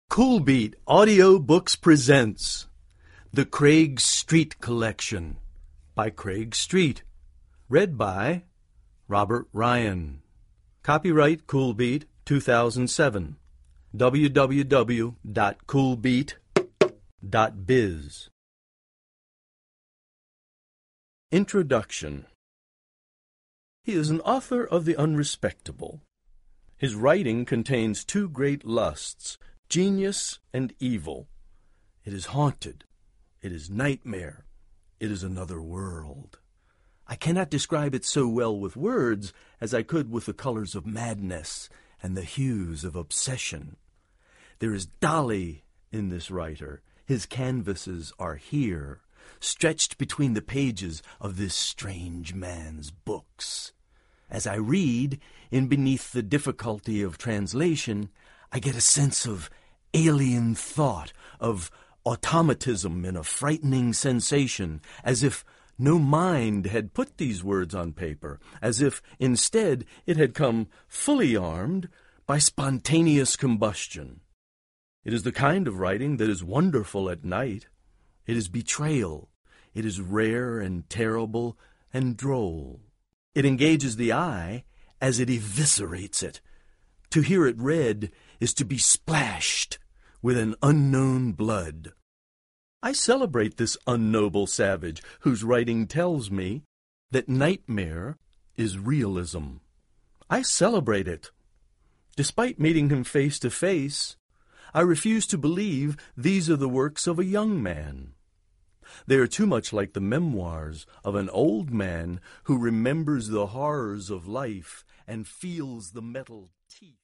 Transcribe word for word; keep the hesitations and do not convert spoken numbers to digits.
Coolbeat Audiobooks presents The Craig Street Collection by Craig Street. Read by Robert Ryan. Copyright Coolbeat two thousand seven. w w w dot coolbeat dot biz. Introduction. He is an author of the unrespectable. His writing contains two great lusts, genius and evil. It is haunted. It is nightmare. It is another world. I cannot describe it so well with words as I could with the colors of madness and the hues of obsession. There is Dali in this writer. His canvases are here, stretched between the pages of this strange man's books. As I read, in beneath the difficulty of translation, I get a sense of alien thought, of automatism and a frightening sensation, as if no mind had put these words on paper, as if instead it had come fully armed by spontaneous combustion. It is the kind of writing that is wonderful at night. It is betrayal. It is rare and terrible and droll. It engages the eye as it eviscerates it. To hear it read is to be splashed with an unknown blood. I celebrate this unnoble savage whose writing tells me that nightmare is realism. I celebrate it. Despite meeting him face to face, I refuse to believe these are the works of a young man. They are too much like the memoirs of an old man who remembers the horrors of life and feels the metal teeth.